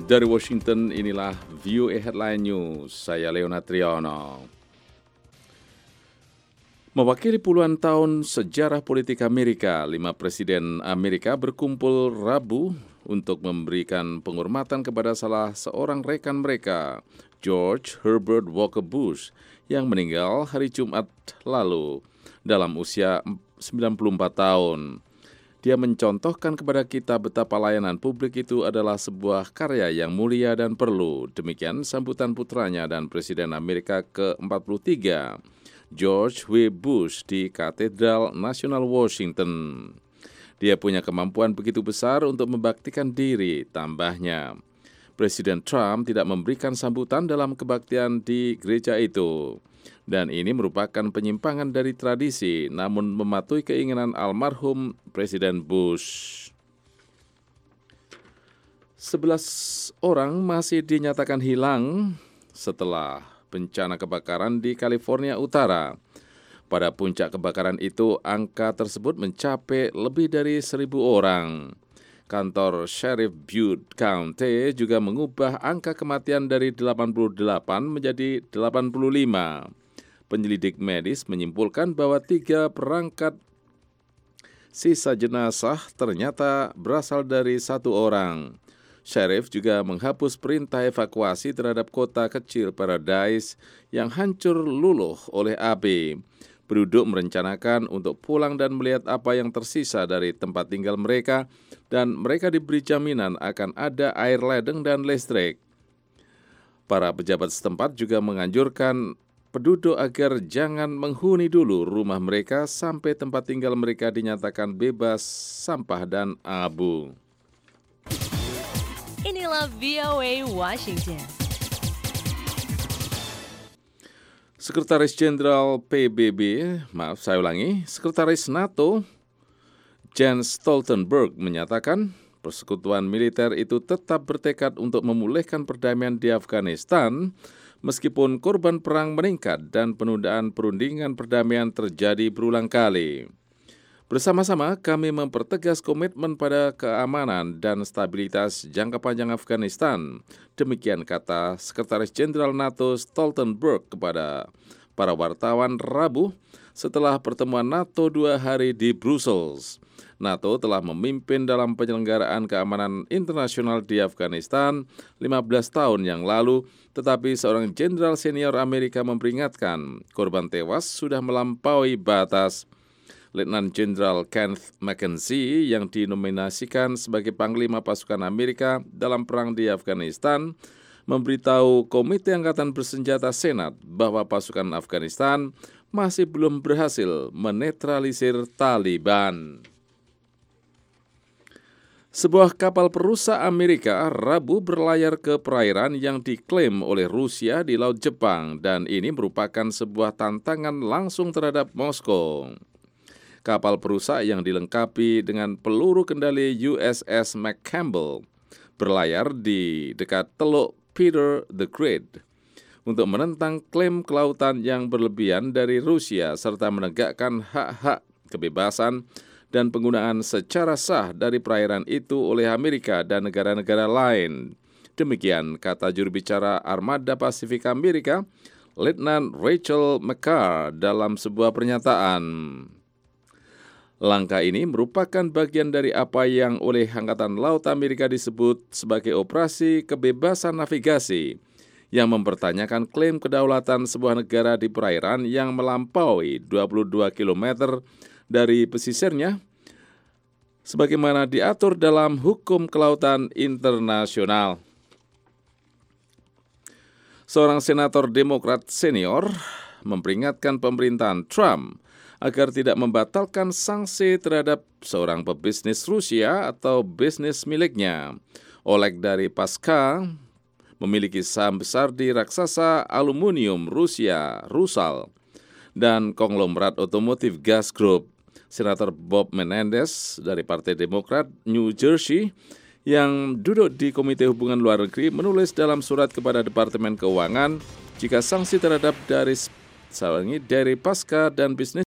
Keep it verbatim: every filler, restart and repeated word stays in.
Dari Washington, inilah V O A Headline News. Saya Leona Triano. Mewakili puluhan tahun sejarah politik Amerika, lima presiden Amerika berkumpul Rabu untuk memberikan penghormatan kepada salah seorang rekan mereka, George Herbert Walker Bush, yang meninggal hari Jumat lalu dalam usia sembilan puluh empat tahun. Dia mencontohkan kepada kita betapa layanan publik itu adalah sebuah karya yang mulia dan perlu. Demikian sambutan putranya dan Presiden Amerika ke empat puluh tiga, George W. Bush, di Katedral Nasional Washington. Dia punya kemampuan begitu besar untuk membaktikan diri, tambahnya. Presiden Trump tidak memberikan sambutan dalam kebaktian di gereja itu. Dan ini merupakan penyimpangan dari tradisi, namun mematuhi keinginan almarhum Presiden Bush. Sebelas orang masih dinyatakan hilang setelah bencana kebakaran di California Utara. Pada puncak kebakaran itu, angka tersebut mencapai lebih dari seribu orang. Kantor Sheriff Butte County juga mengubah angka kematian dari delapan puluh delapan menjadi delapan puluh lima. Penyelidik medis menyimpulkan bahwa tiga perangkat sisa jenazah ternyata berasal dari satu orang. Sheriff juga menghapus perintah evakuasi terhadap kota kecil Paradise yang hancur luluh oleh api. Penduduk merencanakan untuk pulang dan melihat apa yang tersisa dari tempat tinggal mereka, dan mereka diberi jaminan akan ada air ledeng dan listrik. Para pejabat setempat juga menganjurkan penduduk agar jangan menghuni dulu rumah mereka sampai tempat tinggal mereka dinyatakan bebas sampah dan abu. Inilah V O A Washington. Sekretaris Jenderal P B B, maaf saya ulangi, Sekretaris NATO Jens Stoltenberg menyatakan persekutuan militer itu tetap bertekad untuk memulihkan perdamaian di Afghanistan meskipun korban perang meningkat dan penundaan perundingan perdamaian terjadi berulang kali. Bersama-sama kami mempertegas komitmen pada keamanan dan stabilitas jangka panjang Afghanistan. Demikian kata Sekretaris Jenderal NATO Stoltenberg kepada para wartawan Rabu setelah pertemuan NATO dua hari di Brussels. NATO telah memimpin dalam penyelenggaraan keamanan internasional di Afghanistan lima belas tahun yang lalu, tetapi seorang jenderal senior Amerika memperingatkan korban tewas sudah melampaui batas. Letnan Jenderal Kenneth McKenzie yang dinominasikan sebagai Panglima Pasukan Amerika dalam perang di Afghanistan memberitahu Komite Angkatan Bersenjata Senat bahwa pasukan Afghanistan masih belum berhasil menetralisir Taliban. Sebuah kapal perusak Amerika Rabu berlayar ke perairan yang diklaim oleh Rusia di Laut Jepang, dan ini merupakan sebuah tantangan langsung terhadap Moskow. Kapal perusak yang dilengkapi dengan peluru kendali U S S McCampbell berlayar di dekat Teluk Peter the Great untuk menentang klaim kelautan yang berlebihan dari Rusia serta menegakkan hak-hak kebebasan dan penggunaan secara sah dari perairan itu oleh Amerika dan negara-negara lain. Demikian kata juru bicara Armada Pasifik Amerika, Letnan Rachel McCarr dalam sebuah pernyataan. Langkah ini merupakan bagian dari apa yang oleh Angkatan Laut Amerika disebut sebagai Operasi Kebebasan Navigasi, yang mempertanyakan klaim kedaulatan sebuah negara di perairan yang melampaui dua puluh dua kilometer dari pesisirnya, sebagaimana diatur dalam hukum kelautan internasional. Seorang senator Demokrat senior memperingatkan pemerintahan Trump agar tidak membatalkan sanksi terhadap seorang pebisnis Rusia atau bisnis miliknya. Oleg Deripaska memiliki saham besar di raksasa aluminium Rusia, Rusal, dan konglomerat otomotif Gas Group. Senator Bob Menendez dari Partai Demokrat New Jersey yang duduk di Komite Hubungan Luar Negeri menulis dalam surat kepada Departemen Keuangan jika sanksi terhadap Deripaska dan bisnis